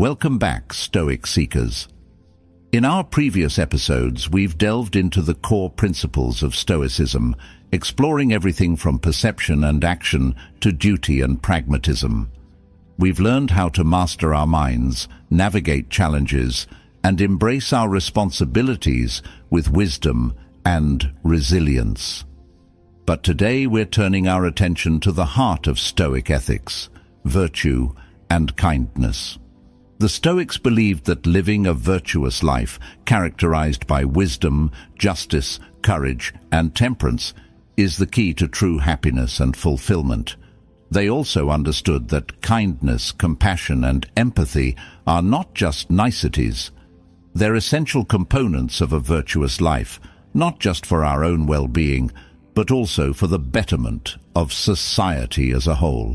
Welcome back, Stoic Seekers. In our previous episodes, we've delved into the core principles of Stoicism, exploring everything from perception and action to duty and pragmatism. We've learned how to master our minds, navigate challenges, and embrace our responsibilities with wisdom and resilience. But today we're turning our attention to the heart of Stoic ethics, virtue and kindness. The Stoics believed that living a virtuous life, characterized by wisdom, justice, courage, and temperance, is the key to true happiness and fulfillment. They also understood that kindness, compassion, and empathy are not just niceties. They're essential components of a virtuous life, not just for our own well-being, but also for the betterment of society as a whole.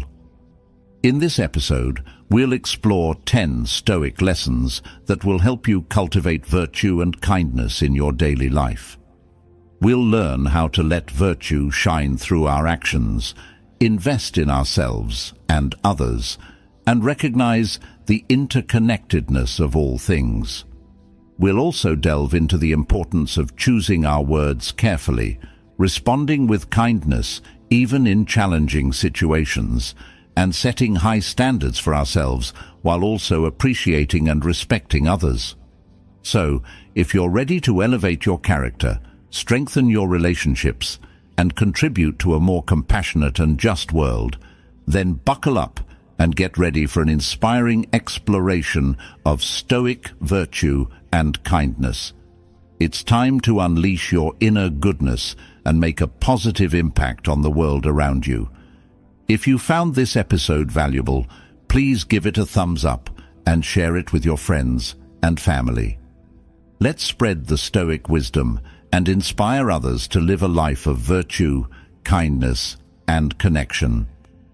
In this episode, we'll explore 10 Stoic lessons that will help you cultivate virtue and kindness in your daily life. We'll learn how to let virtue shine through our actions, invest in ourselves and others, and recognize the interconnectedness of all things. We'll also delve into the importance of choosing our words carefully, responding with kindness even in challenging situations, and setting high standards for ourselves while also appreciating and respecting others. So, if you're ready to elevate your character, strengthen your relationships, and contribute to a more compassionate and just world, then buckle up and get ready for an inspiring exploration of Stoic virtue and kindness. It's time to unleash your inner goodness and make a positive impact on the world around you. If you found this episode valuable, please give it a thumbs up and share it with your friends and family. Let's spread the Stoic wisdom and inspire others to live a life of virtue, kindness, and connection.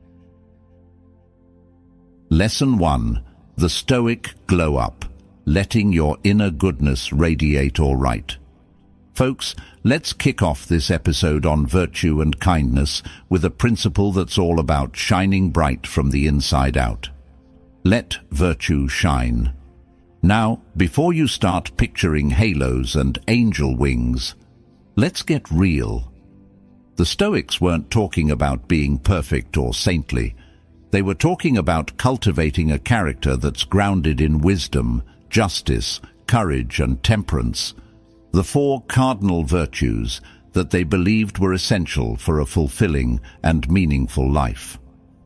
Lesson 1. The Stoic Glow Up. Letting your inner goodness radiate all right. Folks, let's kick off this episode on virtue and kindness with a principle that's all about shining bright from the inside out. Let virtue shine. Now, before you start picturing halos and angel wings, let's get real. The Stoics weren't talking about being perfect or saintly. They were talking about cultivating a character that's grounded in wisdom, justice, courage, and temperance, the 4 cardinal virtues that they believed were essential for a fulfilling and meaningful life.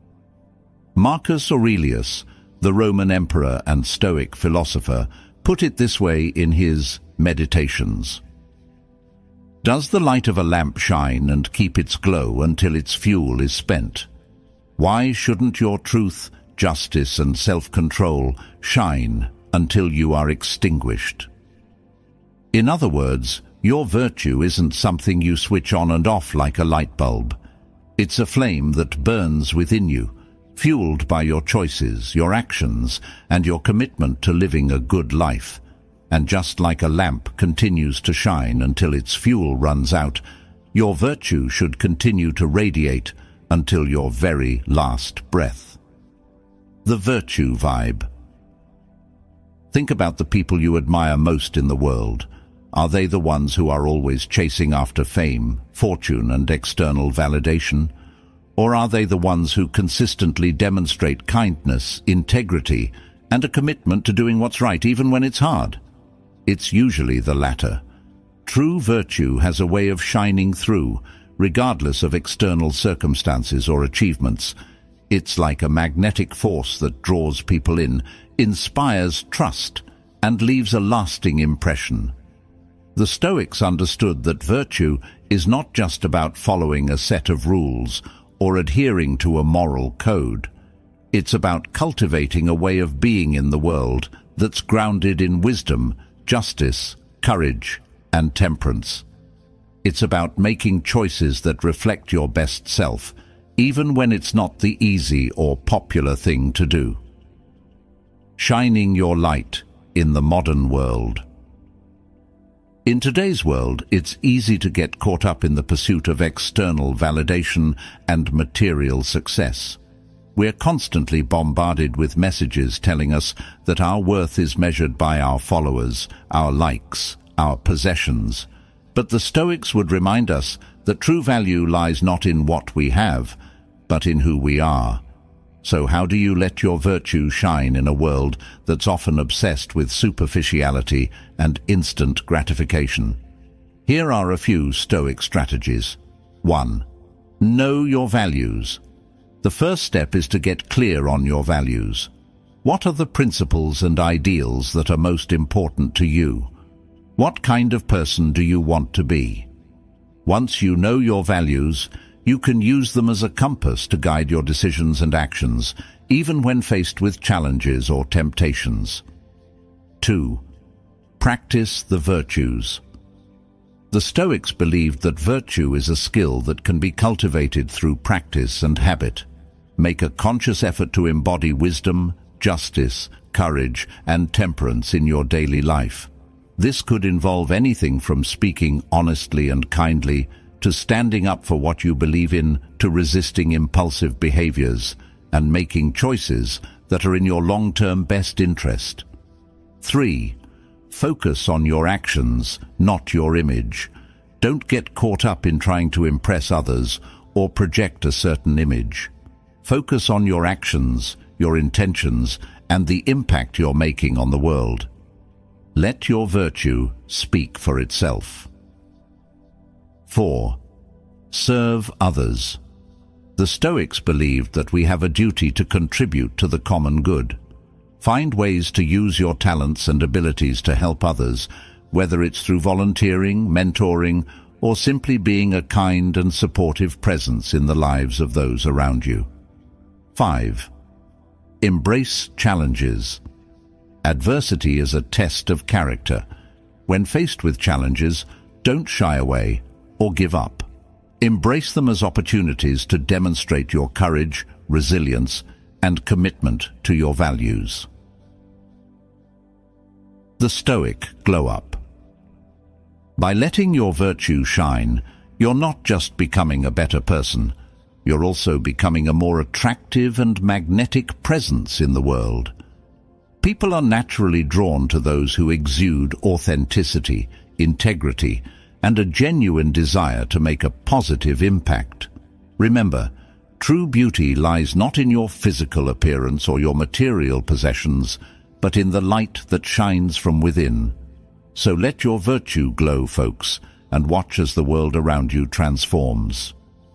Marcus Aurelius, the Roman emperor and Stoic philosopher, put it this way in his Meditations. Does the light of a lamp shine and keep its glow until its fuel is spent? Why shouldn't your truth, justice, and self-control shine until you are extinguished? In other words, your virtue isn't something you switch on and off like a light bulb. It's a flame that burns within you, fueled by your choices, your actions, and your commitment to living a good life. And just like a lamp continues to shine until its fuel runs out, your virtue should continue to radiate until your very last breath. The Virtue Vibe. Think about the people you admire most in the world. Are they the ones who are always chasing after fame, fortune, and external validation? Or are they the ones who consistently demonstrate kindness, integrity, and a commitment to doing what's right even when it's hard? It's usually the latter. True virtue has a way of shining through, regardless of external circumstances or achievements. It's like a magnetic force that draws people in, inspires trust, and leaves a lasting impression. The Stoics understood that virtue is not just about following a set of rules or adhering to a moral code. It's about cultivating a way of being in the world that's grounded in wisdom, justice, courage, and temperance. It's about making choices that reflect your best self, even when it's not the easy or popular thing to do. Shining your light in the modern world. In today's world, it's easy to get caught up in the pursuit of external validation and material success. We're constantly bombarded with messages telling us that our worth is measured by our followers, our likes, our possessions. But the Stoics would remind us that true value lies not in what we have, but in who we are. So how do you let your virtue shine in a world that's often obsessed with superficiality and instant gratification? Here are a few Stoic strategies. 1. Know your values. The first step is to get clear on your values. What are the principles and ideals that are most important to you? What kind of person do you want to be? Once you know your values, you can use them as a compass to guide your decisions and actions, even when faced with challenges or temptations. 2. Practice the virtues. The Stoics believed that virtue is a skill that can be cultivated through practice and habit. Make a conscious effort to embody wisdom, justice, courage, and temperance in your daily life. This could involve anything from speaking honestly and kindly, to standing up for what you believe in, to resisting impulsive behaviors, and making choices that are in your long-term best interest. 3. Focus on your actions, not your image. Don't get caught up in trying to impress others or project a certain image. Focus on your actions, your intentions, and the impact you're making on the world. Let your virtue speak for itself. 4. Serve others. The Stoics believed that we have a duty to contribute to the common good. Find ways to use your talents and abilities to help others, whether it's through volunteering, mentoring, or simply being a kind and supportive presence in the lives of those around you. 5. Embrace challenges. Adversity is a test of character. When faced with challenges, don't shy away or give up. Embrace them as opportunities to demonstrate your courage, resilience, and commitment to your values. The Stoic Glow Up. By letting your virtue shine, you're not just becoming a better person, you're also becoming a more attractive and magnetic presence in the world. People are naturally drawn to those who exude authenticity, integrity, and a genuine desire to make a positive impact. Remember, true beauty lies not in your physical appearance or your material possessions, but in the light that shines from within. So let your virtue glow, folks, and watch as the world around you transforms.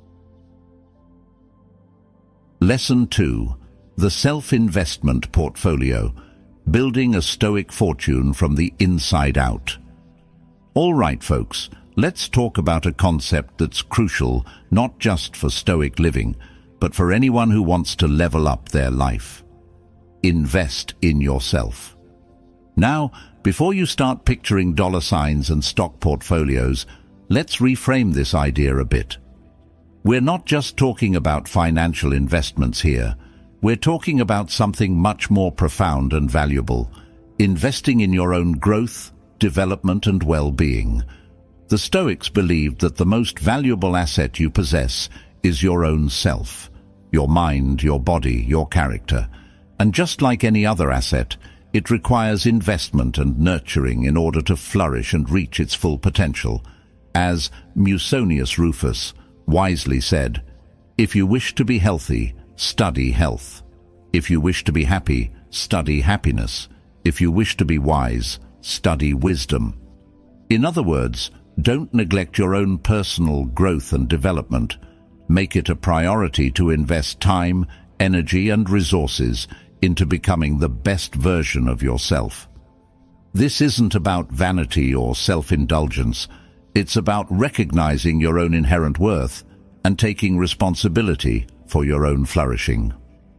Lesson 2. The Self-Investment Portfolio. Building a Stoic Fortune from the Inside Out. All right, folks, let's talk about a concept that's crucial not just for Stoic living, but for anyone who wants to level up their life. Invest in yourself. Now, before you start picturing dollar signs and stock portfolios, let's reframe this idea a bit. We're not just talking about financial investments here. We're talking about something much more profound and valuable, investing in your own growth, development, and well-being. The Stoics believed that the most valuable asset you possess is your own self, your mind, your body, your character. And just like any other asset, it requires investment and nurturing in order to flourish and reach its full potential. As Musonius Rufus wisely said, "If you wish to be healthy, study health. If you wish to be happy, study happiness. If you wish to be wise, study wisdom." In other words, don't neglect your own personal growth and development. Make it a priority to invest time, energy, and resources into becoming the best version of yourself. This isn't about vanity or self-indulgence. It's about recognizing your own inherent worth and taking responsibility for your own flourishing.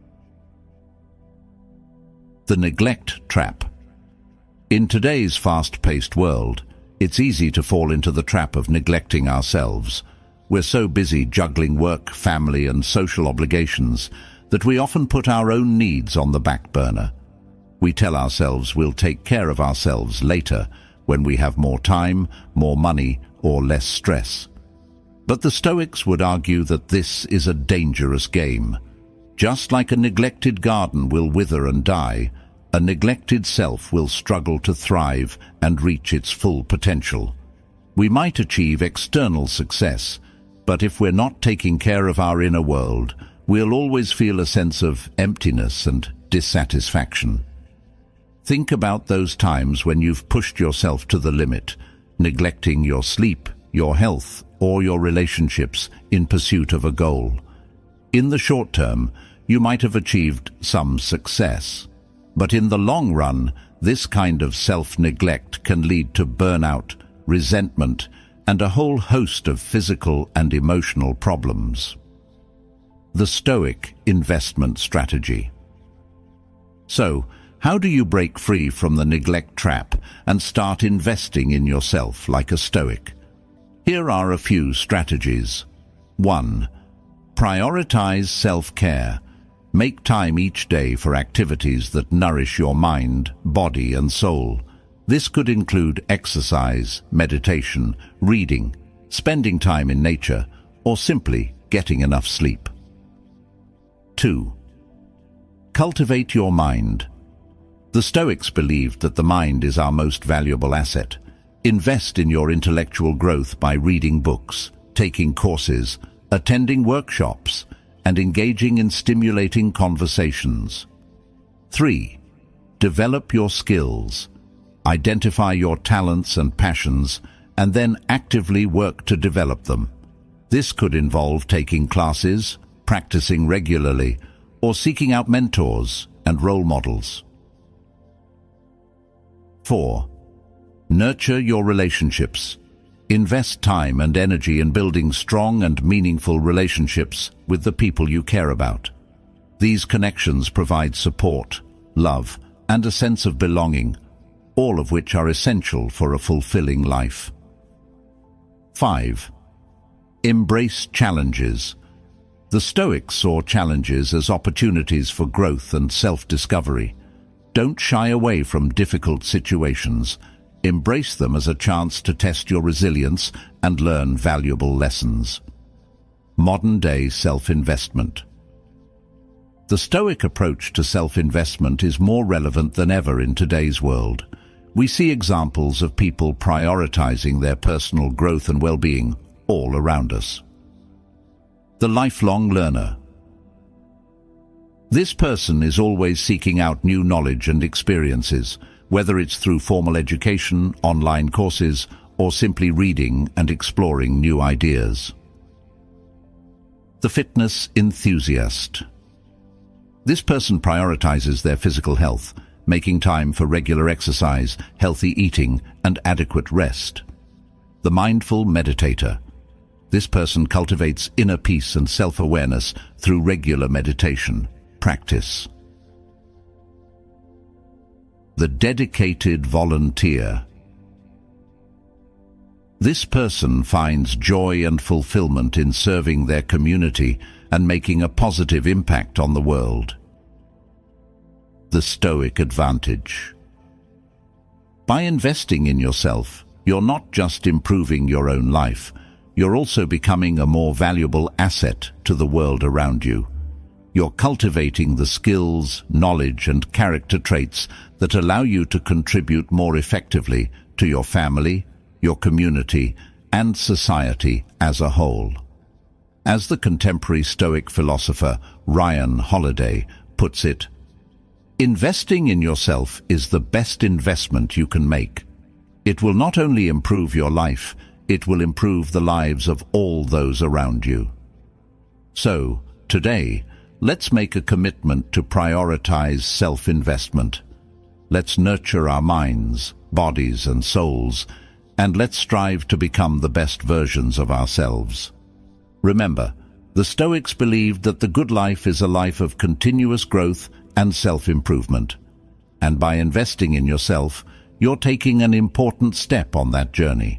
The neglect trap. In today's fast-paced world, it's easy to fall into the trap of neglecting ourselves. We're so busy juggling work, family, and social obligations that we often put our own needs on the back burner. We tell ourselves we'll take care of ourselves later, when we have more time, more money, or less stress. But the Stoics would argue that this is a dangerous game. Just like a neglected garden will wither and die, a neglected self will struggle to thrive and reach its full potential. We might achieve external success, but if we're not taking care of our inner world, we'll always feel a sense of emptiness and dissatisfaction. Think about those times when you've pushed yourself to the limit, neglecting your sleep, your health, or your relationships in pursuit of a goal. In the short term, you might have achieved some success, but in the long run, this kind of self-neglect can lead to burnout, resentment, and a whole host of physical and emotional problems. The Stoic investment strategy. So, how do you break free from the neglect trap and start investing in yourself like a Stoic? Here are a few strategies. 1. Prioritize self-care. Make time each day for activities that nourish your mind, body, and soul. This could include exercise, meditation, reading, spending time in nature, or simply getting enough sleep. 2. Cultivate your mind. The Stoics believed that the mind is our most valuable asset. Invest in your intellectual growth by reading books, taking courses, attending workshops, and engaging in stimulating conversations. 3. Develop your skills. Identify your talents and passions, and then actively work to develop them. This could involve taking classes, practicing regularly, or seeking out mentors and role models. 4. Nurture your relationships. Invest time and energy in building strong and meaningful relationships with the people you care about. These connections provide support, love, and a sense of belonging, all of which are essential for a fulfilling life. 5. Embrace challenges. The Stoics saw challenges as opportunities for growth and self-discovery. Don't shy away from difficult situations. Embrace them as a chance to test your resilience and learn valuable lessons. Modern-day self-investment. The Stoic approach to self-investment is more relevant than ever in today's world. We see examples of people prioritizing their personal growth and well-being all around us. The lifelong learner. This person is always seeking out new knowledge and experiences, whether it's through formal education, online courses, or simply reading and exploring new ideas. The fitness enthusiast. This person prioritizes their physical health, making time for regular exercise, healthy eating, and adequate rest. The mindful meditator. This person cultivates inner peace and self-awareness through regular meditation practice. The dedicated volunteer. This person finds joy and fulfillment in serving their community and making a positive impact on the world. The Stoic advantage. By investing in yourself, you're not just improving your own life, you're also becoming a more valuable asset to the world around you. You're cultivating the skills, knowledge, and character traits that allow you to contribute more effectively to your family, your community, and society as a whole. As the contemporary Stoic philosopher Ryan Holiday puts it, investing in yourself is the best investment you can make. It will not only improve your life, it will improve the lives of all those around you. So, today, let's make a commitment to prioritize self-investment. Let's nurture our minds, bodies, and souls, and let's strive to become the best versions of ourselves. Remember, the Stoics believed that the good life is a life of continuous growth and self-improvement. And by investing in yourself, you're taking an important step on that journey.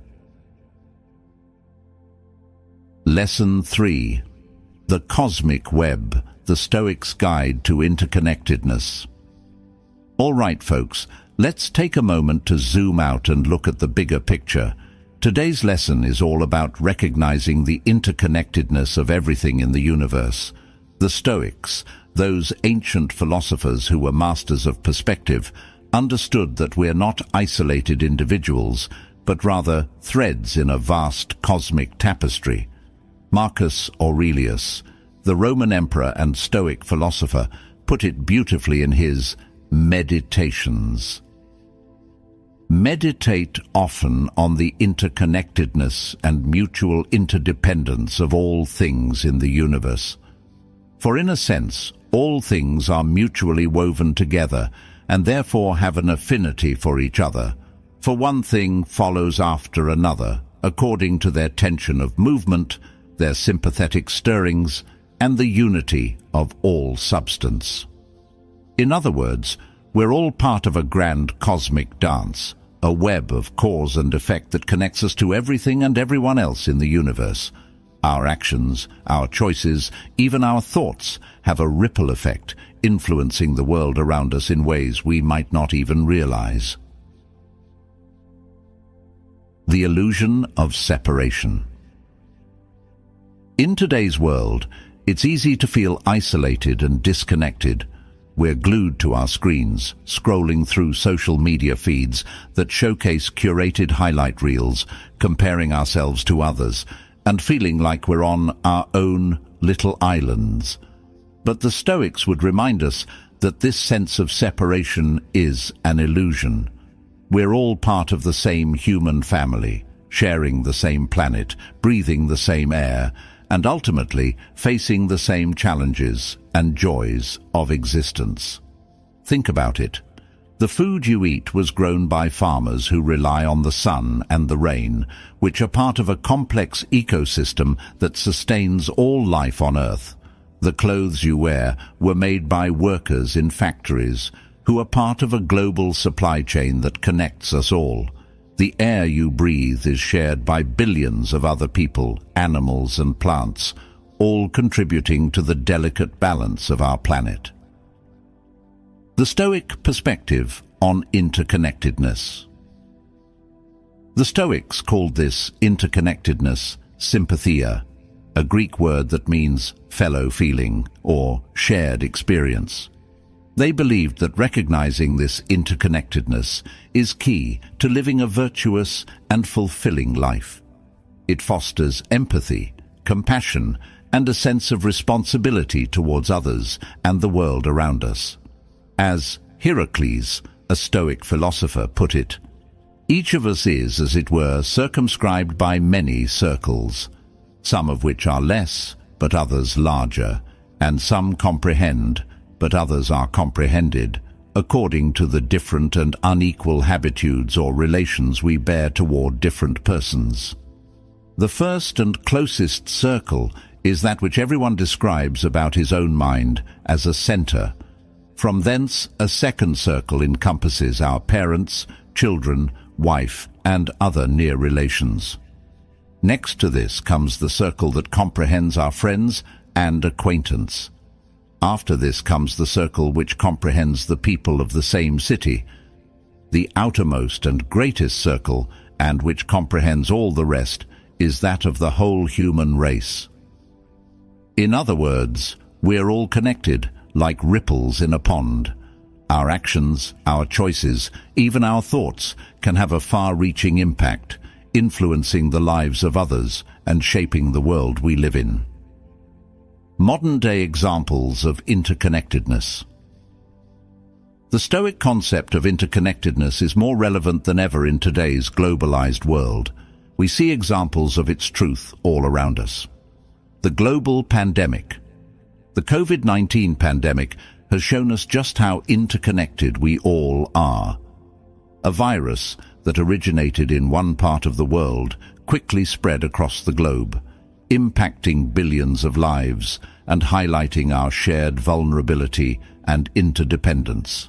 Lesson 3. The Cosmic Web, the Stoics' Guide to Interconnectedness. All right, folks, let's take a moment to zoom out and look at the bigger picture. Today's lesson is all about recognizing the interconnectedness of everything in the universe. The Stoics, Those ancient philosophers who were masters of perspective understood that we're not isolated individuals, but rather threads in a vast cosmic tapestry. Marcus Aurelius, the Roman emperor and Stoic philosopher, put it beautifully in his Meditations. Meditate often on the interconnectedness and mutual interdependence of all things in the universe. For in a sense, all things are mutually woven together and therefore have an affinity for each other, for one thing follows after another, according to their tension of movement, their sympathetic stirrings, and the unity of all substance. In other words, we're all part of a grand cosmic dance, a web of cause and effect that connects us to everything and everyone else in the universe. Our actions, our choices, even our thoughts have a ripple effect, influencing the world around us in ways we might not even realize. The illusion of separation. In today's world, it's easy to feel isolated and disconnected. We're glued to our screens, scrolling through social media feeds that showcase curated highlight reels, comparing ourselves to others, and feeling like we're on our own little islands. But the Stoics would remind us that this sense of separation is an illusion. We're all part of the same human family, sharing the same planet, breathing the same air, and ultimately facing the same challenges and joys of existence. Think about it. The food you eat was grown by farmers who rely on the sun and the rain, which are part of a complex ecosystem that sustains all life on Earth. The clothes you wear were made by workers in factories who are part of a global supply chain that connects us all. The air you breathe is shared by billions of other people, animals and plants, all contributing to the delicate balance of our planet. The Stoic perspective on interconnectedness. The Stoics called this interconnectedness sympathia, a Greek word that means fellow feeling or shared experience. They believed that recognizing this interconnectedness is key to living a virtuous and fulfilling life. It fosters empathy, compassion, and a sense of responsibility towards others and the world around us. As Heracles, a Stoic philosopher, put it, each of us is, as it were, circumscribed by many circles, some of which are less, but others larger, and some comprehend, but others are comprehended, according to the different and unequal habitudes or relations we bear toward different persons. The first and closest circle is that which everyone describes about his own mind as a center. From thence, a second circle encompasses our parents, children, wife, and other near relations. Next to this comes the circle that comprehends our friends and acquaintance. After this comes the circle which comprehends the people of the same city. The outermost and greatest circle, and which comprehends all the rest, is that of the whole human race. In other words, we're all connected, like ripples in a pond. Our actions, our choices, even our thoughts can have a far-reaching impact, influencing the lives of others and shaping the world we live in. Modern-day examples of interconnectedness. The Stoic concept of interconnectedness is more relevant than ever in today's globalized world. We see examples of its truth all around us. The global pandemic. The COVID-19 pandemic has shown us just how interconnected we all are. A virus that originated in one part of the world quickly spread across the globe, impacting billions of lives and highlighting our shared vulnerability and interdependence.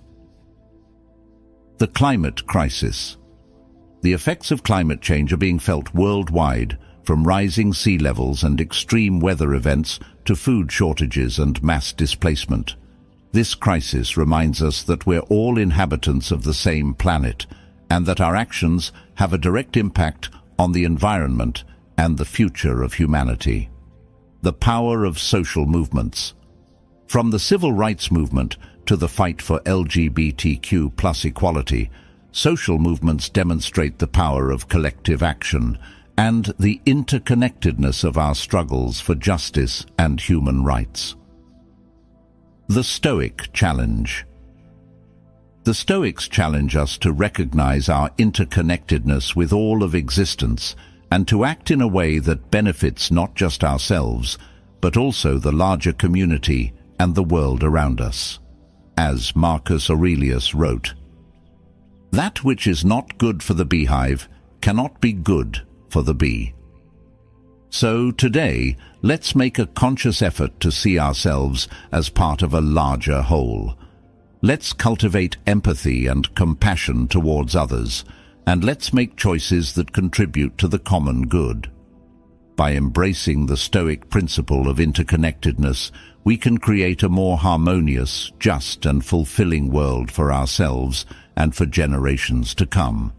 The climate crisis. The effects of climate change are being felt worldwide, from rising sea levels and extreme weather events to food shortages and mass displacement. This crisis reminds us that we're all inhabitants of the same planet, and that our actions have a direct impact on the environment and the future of humanity. The power of social movements. From the civil rights movement to the fight for LGBTQ+ equality, social movements demonstrate the power of collective action and the interconnectedness of our struggles for justice and human rights. The Stoic Challenge. The Stoics challenge us to recognize our interconnectedness with all of existence and to act in a way that benefits not just ourselves, but also the larger community and the world around us. As Marcus Aurelius wrote, "That which is not good for the beehive cannot be good for the bee." So today, let's make a conscious effort to see ourselves as part of a larger whole. Let's cultivate empathy and compassion towards others, and let's make choices that contribute to the common good. By embracing the Stoic principle of interconnectedness, we can create a more harmonious, just and fulfilling world for ourselves and for generations to come.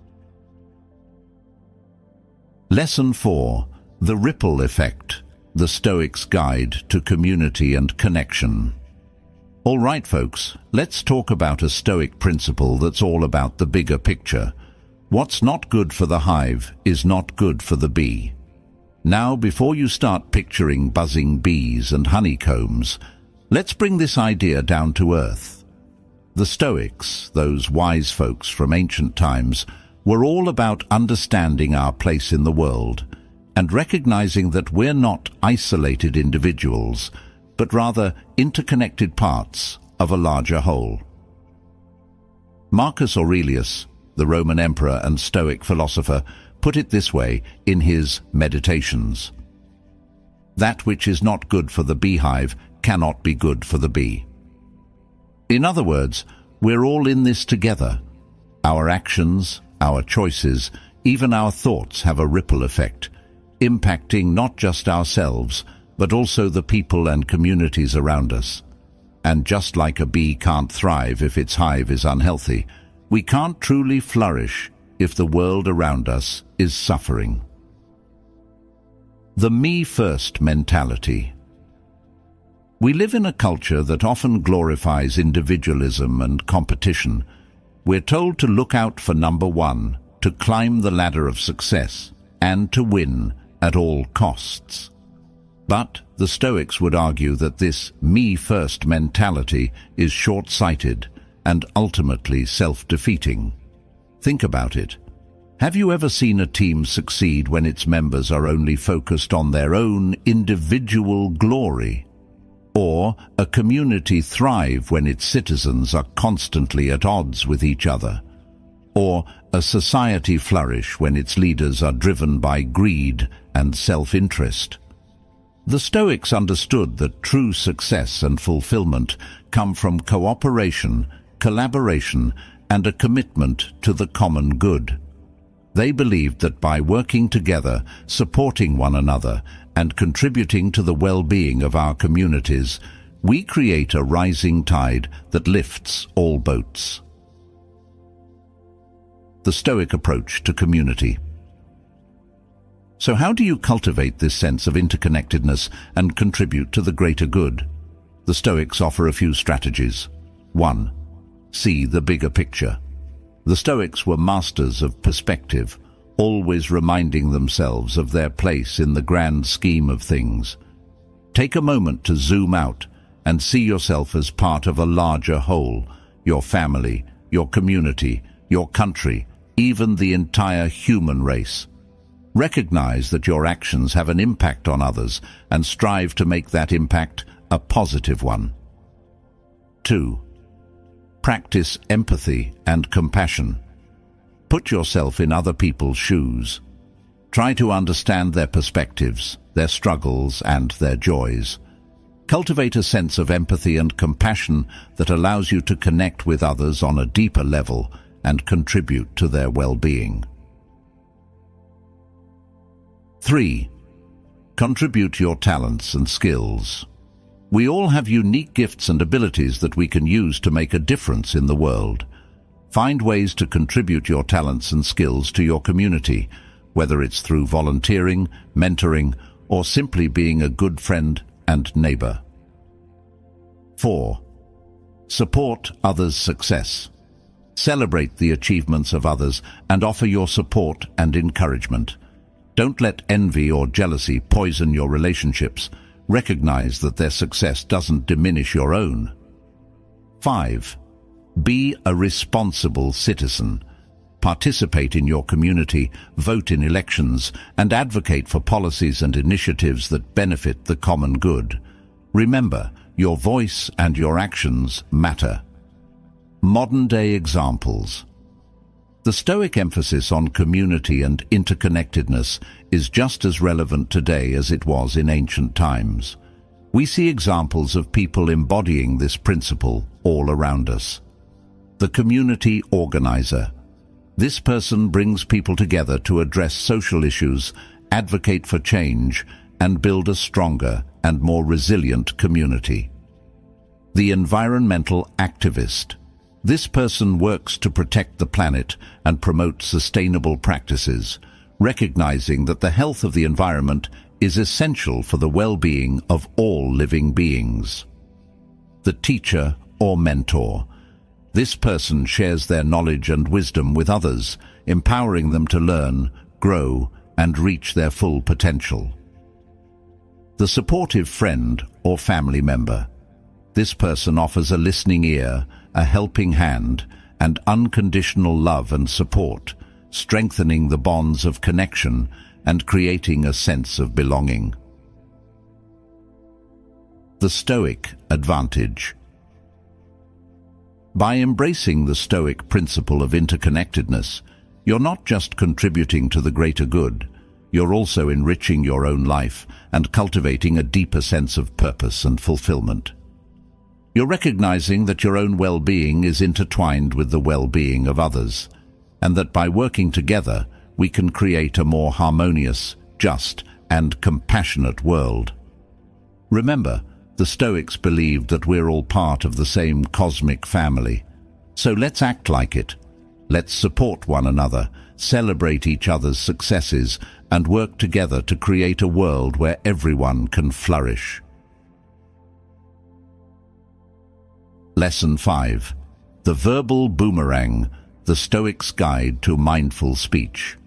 Lesson 4. The Ripple Effect, the Stoics' Guide to Community and Connection. All right, folks, let's talk about a Stoic principle that's all about the bigger picture. What's not good for the hive is not good for the bee. Now, before you start picturing buzzing bees and honeycombs, let's bring this idea down to earth. The Stoics, those wise folks from ancient times, were all about understanding our place in the world and recognizing that we're not isolated individuals, but rather interconnected parts of a larger whole. Marcus Aurelius, the Roman emperor and Stoic philosopher, put it this way in his Meditations: "That which is not good for the beehive cannot be good for the bee." In other words, we're all in this together. Our actions, our choices, even our thoughts have a ripple effect, impacting not just ourselves, but also the people and communities around us. And just like a bee can't thrive if its hive is unhealthy, we can't truly flourish if the world around us is suffering. The me-first mentality. We live in a culture that often glorifies individualism and competition. We're told to look out for number one, to climb the ladder of success, and to win at all costs. But the Stoics would argue that this me-first mentality is short-sighted and ultimately self-defeating. Think about it. Have you ever seen a team succeed when its members are only focused on their own individual glory? Or a community thrive when its citizens are constantly at odds with each other? Or a society flourish when its leaders are driven by greed and self-interest? The Stoics understood that true success and fulfillment come from cooperation, collaboration, and a commitment to the common good. They believed that by working together, supporting one another, and contributing to the well-being of our communities, we create a rising tide that lifts all boats. The Stoic approach to community. So how do you cultivate this sense of interconnectedness and contribute to the greater good? The Stoics offer a few strategies. 1. See the bigger picture. The Stoics were masters of perspective, always reminding themselves of their place in the grand scheme of things. Take a moment to zoom out and see yourself as part of a larger whole, your family, your community, your country, even the entire human race. Recognize that your actions have an impact on others and strive to make that impact a positive one. 2. Practice empathy and compassion. Put yourself in other people's shoes. Try to understand their perspectives, their struggles, and their joys. Cultivate a sense of empathy and compassion that allows you to connect with others on a deeper level and contribute to their well-being. 3. Contribute your talents and skills. We all have unique gifts and abilities that we can use to make a difference in the world. Find ways to contribute your talents and skills to your community, whether it's through volunteering, mentoring, or simply being a good friend and neighbor. 4. Support others' success. Celebrate the achievements of others and offer your support and encouragement. Don't let envy or jealousy poison your relationships. Recognize that their success doesn't diminish your own. 5. Be a responsible citizen. Participate in your community, vote in elections, and advocate for policies and initiatives that benefit the common good. Remember, your voice and your actions matter. Modern-day examples. The Stoic emphasis on community and interconnectedness is just as relevant today as it was in ancient times. We see examples of people embodying this principle all around us. The community organizer. This person brings people together to address social issues, advocate for change, and build a stronger and more resilient community. The environmental activist. This person works to protect the planet and promote sustainable practices, recognizing that the health of the environment is essential for the well-being of all living beings. The teacher or mentor. This person shares their knowledge and wisdom with others, empowering them to learn, grow, and reach their full potential. The supportive friend or family member. This person offers a listening ear, a helping hand, and unconditional love and support, strengthening the bonds of connection and creating a sense of belonging. The Stoic advantage. By embracing the Stoic principle of interconnectedness, you're not just contributing to the greater good, you're also enriching your own life and cultivating a deeper sense of purpose and fulfillment. You're recognizing that your own well-being is intertwined with the well-being of others, and that by working together, we can create a more harmonious, just, and compassionate world. Remember, the Stoics believed that we're all part of the same cosmic family. So let's act like it. Let's support one another, celebrate each other's successes, and work together to create a world where everyone can flourish. Lesson 5. The Verbal Boomerang, the Stoics' Guide to Mindful Speech.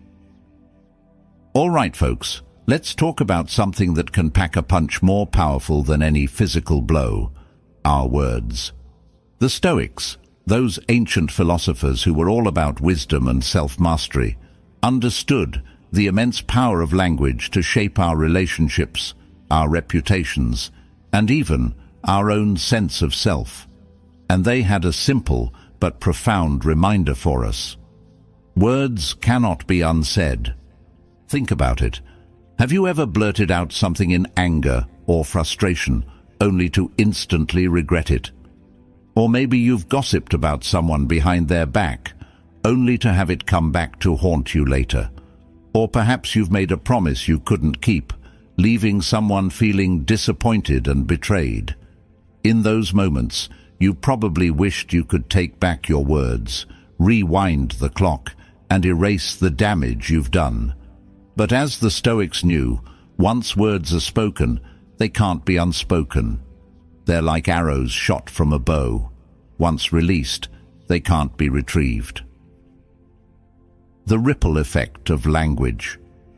All right, folks, let's talk about something that can pack a punch more powerful than any physical blow: our words. The Stoics, those ancient philosophers who were all about wisdom and self-mastery, understood the immense power of language to shape our relationships, our reputations, and even our own sense of self. And they had a simple but profound reminder for us. Words cannot be unsaid. Think about it. Have you ever blurted out something in anger or frustration, only to instantly regret it? Or maybe you've gossiped about someone behind their back, only to have it come back to haunt you later. Or perhaps you've made a promise you couldn't keep, leaving someone feeling disappointed and betrayed. In those moments, you probably wished you could take back your words, rewind the clock, and erase the damage you've done. But as the Stoics knew, once words are spoken, they can't be unspoken. They're like arrows shot from a bow. Once released, they can't be retrieved. The ripple effect of language.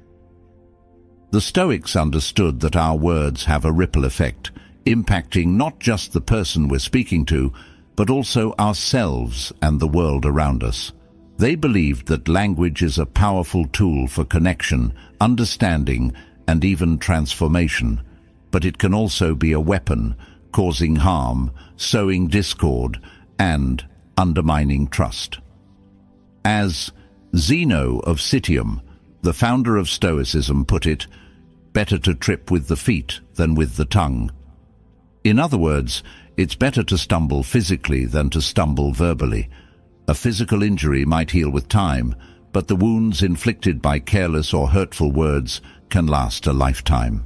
The Stoics understood that our words have a ripple effect, impacting not just the person we're speaking to, but also ourselves and the world around us. They believed that language is a powerful tool for connection, understanding, and even transformation, but it can also be a weapon, causing harm, sowing discord, and undermining trust. As Zeno of Citium, the founder of Stoicism, put it, "Better to trip with the feet than with the tongue." In other words, it's better to stumble physically than to stumble verbally. A physical injury might heal with time, but the wounds inflicted by careless or hurtful words can last a lifetime.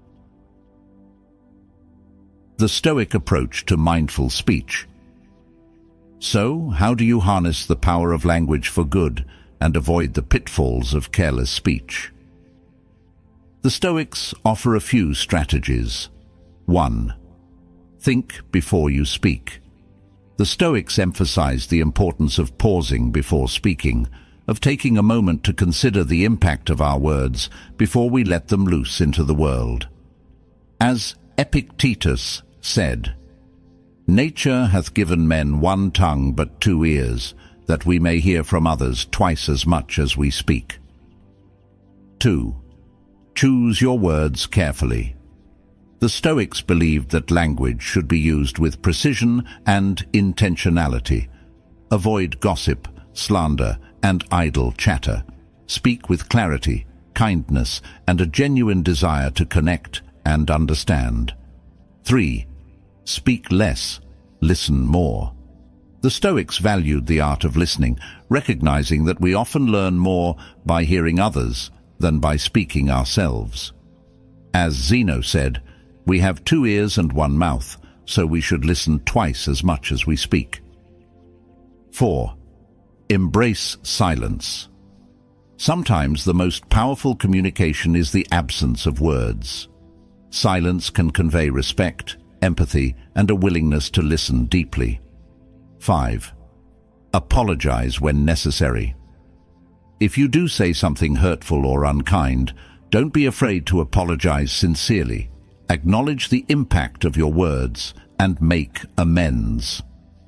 The Stoic approach to mindful speech. So, how do you harness the power of language for good and avoid the pitfalls of careless speech? The Stoics offer a few strategies. 1. Think before you speak. The Stoics emphasized the importance of pausing before speaking, of taking a moment to consider the impact of our words before we let them loose into the world. As Epictetus said, "Nature hath given men one tongue but two ears, that we may hear from others twice as much as we speak." 2. Choose your words carefully. The Stoics believed that language should be used with precision and intentionality. Avoid gossip, slander, and idle chatter. Speak with clarity, kindness, and a genuine desire to connect and understand. 3. Speak less, listen more. The Stoics valued the art of listening, recognizing that we often learn more by hearing others than by speaking ourselves. As Zeno said, "We have two ears and one mouth, so we should listen twice as much as we speak." 4. Embrace silence. Sometimes the most powerful communication is the absence of words. Silence can convey respect, empathy, and a willingness to listen deeply. 5. Apologize when necessary. If you do say something hurtful or unkind, don't be afraid to apologize sincerely. Acknowledge the impact of your words and make amends.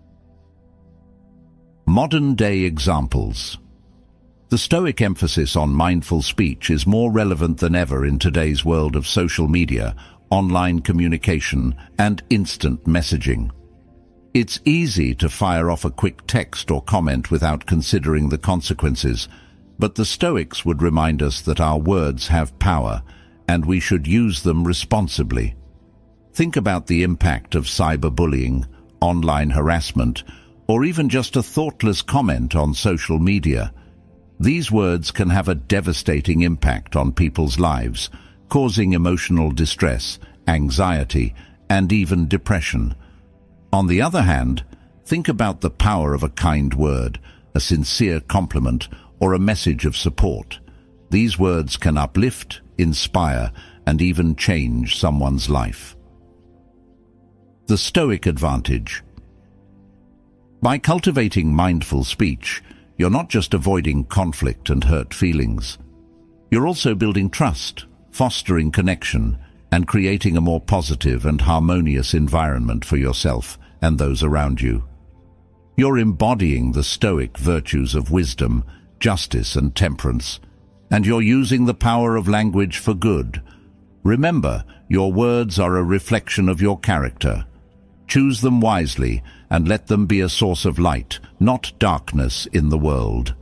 Modern-day examples. The Stoic emphasis on mindful speech is more relevant than ever in today's world of social media, online communication, and instant messaging. It's easy to fire off a quick text or comment without considering the consequences, but the Stoics would remind us that our words have power, and we should use them responsibly. Think about the impact of cyberbullying, online harassment, or even just a thoughtless comment on social media. These words can have a devastating impact on people's lives, causing emotional distress, anxiety, and even depression. On the other hand, think about the power of a kind word, a sincere compliment, or a message of support. These words can uplift, inspire, and even change someone's life. The Stoic advantage. By cultivating mindful speech, you're not just avoiding conflict and hurt feelings. You're also building trust, fostering connection, and creating a more positive and harmonious environment for yourself and those around you. You're embodying the Stoic virtues of wisdom, justice, and temperance, and you're using the power of language for good. Remember, your words are a reflection of your character. Choose them wisely and let them be a source of light, not darkness, in the world.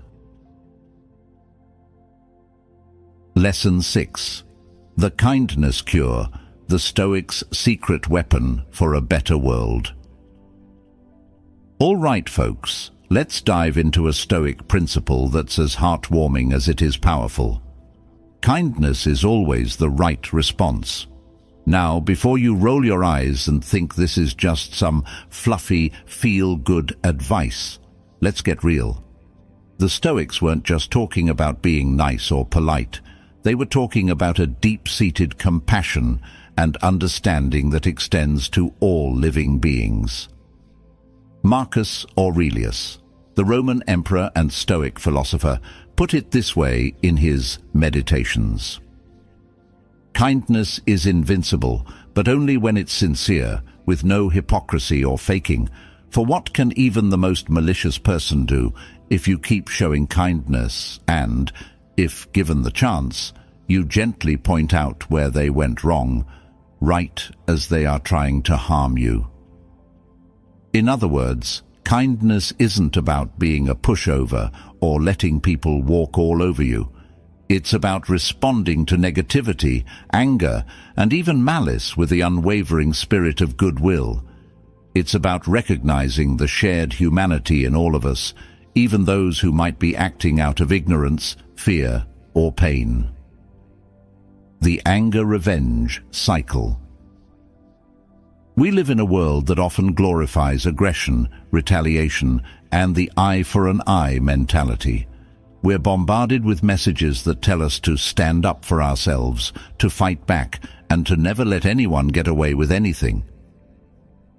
Lesson 6. The Kindness Cure, the Stoics' secret weapon for a better world. All right, folks, let's dive into a Stoic principle that's as heartwarming as it is powerful. Kindness is always the right response. Now, before you roll your eyes and think this is just some fluffy, feel-good advice, let's get real. The Stoics weren't just talking about being nice or polite. They were talking about a deep-seated compassion and understanding that extends to all living beings. Marcus Aurelius, the Roman emperor and Stoic philosopher, put it this way in his Meditations. Kindness is invincible, but only when it's sincere, with no hypocrisy or faking. For what can even the most malicious person do if you keep showing kindness and, if given the chance, you gently point out where they went wrong, right as they are trying to harm you? In other words, kindness isn't about being a pushover or letting people walk all over you. It's about responding to negativity, anger, and even malice with the unwavering spirit of goodwill. It's about recognizing the shared humanity in all of us, even those who might be acting out of ignorance, fear, or pain. The anger-revenge cycle. We live in a world that often glorifies aggression, retaliation, and the eye for an eye mentality. We're bombarded with messages that tell us to stand up for ourselves, to fight back, and to never let anyone get away with anything.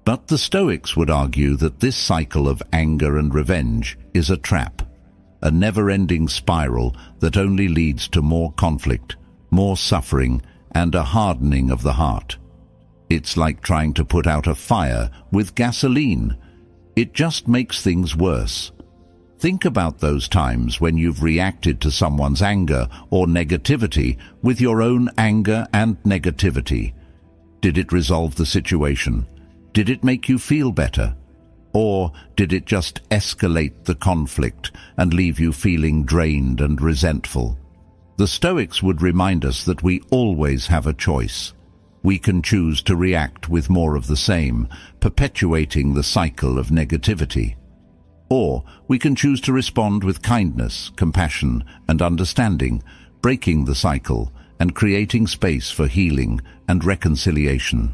But the Stoics would argue that this cycle of anger and revenge is a trap, a never-ending spiral that only leads to more conflict, more suffering, and a hardening of the heart. It's like trying to put out a fire with gasoline. It just makes things worse. Think about those times when you've reacted to someone's anger or negativity with your own anger and negativity. Did it resolve the situation? Did it make you feel better? Or did it just escalate the conflict and leave you feeling drained and resentful? The Stoics would remind us that we always have a choice. We can choose to react with more of the same, perpetuating the cycle of negativity. Or we can choose to respond with kindness, compassion, and understanding, breaking the cycle and creating space for healing and reconciliation.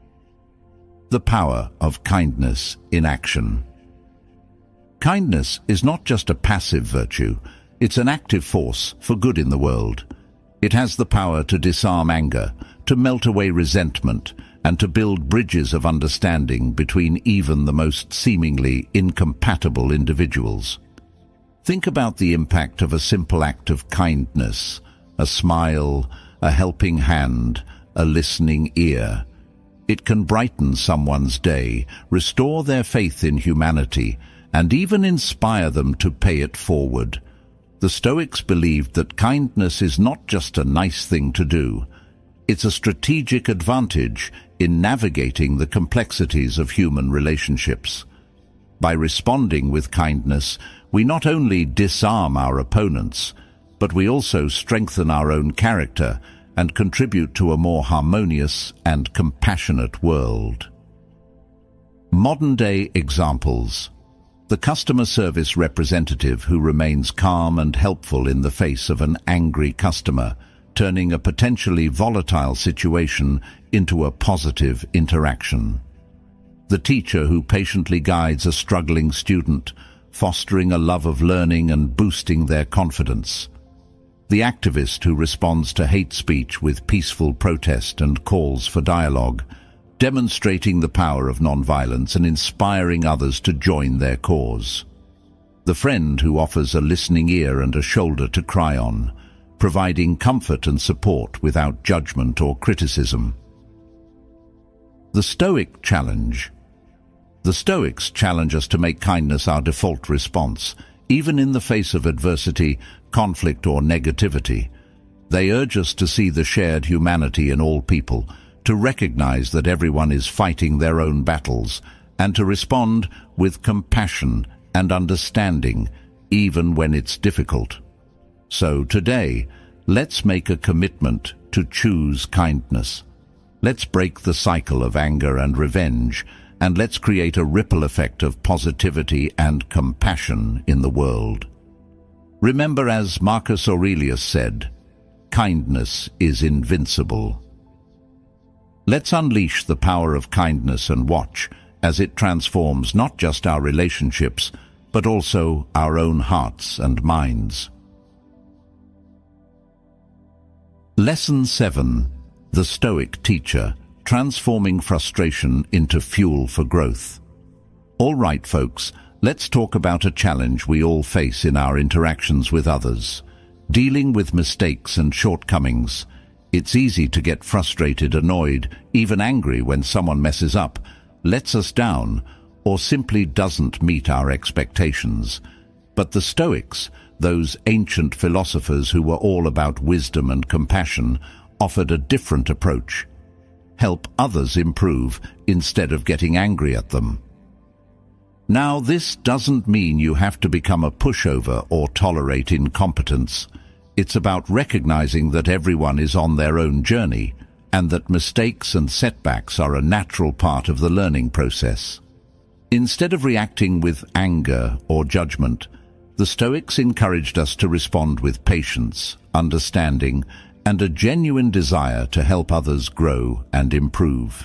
The power of kindness in action. Kindness is not just a passive virtue, it's an active force for good in the world. It has the power to disarm anger, to melt away resentment, and to build bridges of understanding between even the most seemingly incompatible individuals. Think about the impact of a simple act of kindness, a smile, a helping hand, a listening ear. It can brighten someone's day, restore their faith in humanity, and even inspire them to pay it forward. The Stoics believed that kindness is not just a nice thing to do. It's a strategic advantage in navigating the complexities of human relationships. By responding with kindness, we not only disarm our opponents, but we also strengthen our own character and contribute to a more harmonious and compassionate world. Modern-day examples. The customer service representative who remains calm and helpful in the face of an angry customer, turning a potentially volatile situation into a positive interaction. The teacher who patiently guides a struggling student, fostering a love of learning and boosting their confidence. The activist who responds to hate speech with peaceful protest and calls for dialogue, demonstrating the power of nonviolence and inspiring others to join their cause. The friend who offers a listening ear and a shoulder to cry on, providing comfort and support without judgment or criticism. The Stoic challenge. The Stoics challenge us to make kindness our default response, even in the face of adversity, conflict, or negativity. They urge us to see the shared humanity in all people, to recognize that everyone is fighting their own battles, and to respond with compassion and understanding, even when it's difficult. So today, let's make a commitment to choose kindness. Let's break the cycle of anger and revenge, and let's create a ripple effect of positivity and compassion in the world. Remember, as Marcus Aurelius said, kindness is invincible. Let's unleash the power of kindness and watch as it transforms not just our relationships, but also our own hearts and minds. Lesson 7. The Stoic Teacher, Transforming Frustration into Fuel for Growth. All right, folks, let's talk about a challenge we all face in our interactions with others. Dealing with mistakes and shortcomings. It's easy to get frustrated, annoyed, even angry when someone messes up, lets us down, or simply doesn't meet our expectations. But the Stoics, those ancient philosophers who were all about wisdom and compassion, offered a different approach. Help others improve instead of getting angry at them. Now, this doesn't mean you have to become a pushover or tolerate incompetence. It's about recognizing that everyone is on their own journey and that mistakes and setbacks are a natural part of the learning process. Instead of reacting with anger or judgment, the Stoics encouraged us to respond with patience, understanding, and a genuine desire to help others grow and improve.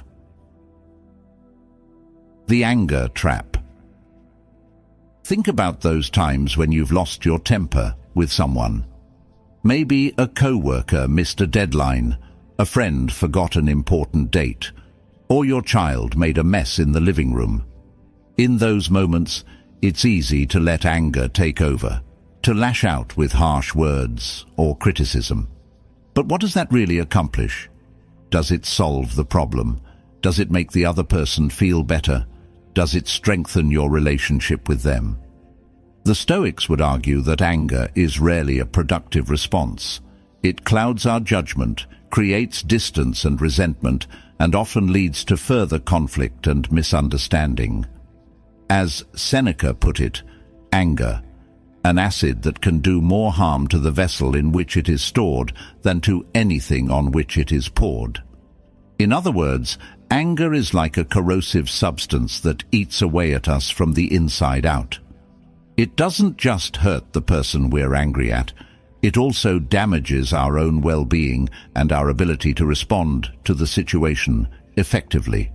The anger trap. Think about those times when you've lost your temper with someone. Maybe a co-worker missed a deadline, a friend forgot an important date, or your child made a mess in the living room. In those moments, it's easy to let anger take over, to lash out with harsh words or criticism. But what does that really accomplish? Does it solve the problem? Does it make the other person feel better? Does it strengthen your relationship with them? The Stoics would argue that anger is rarely a productive response. It clouds our judgment, creates distance and resentment, and often leads to further conflict and misunderstanding. As Seneca put it, anger, an acid that can do more harm to the vessel in which it is stored than to anything on which it is poured. In other words, anger is like a corrosive substance that eats away at us from the inside out. It doesn't just hurt the person we're angry at, it also damages our own well-being and our ability to respond to the situation effectively.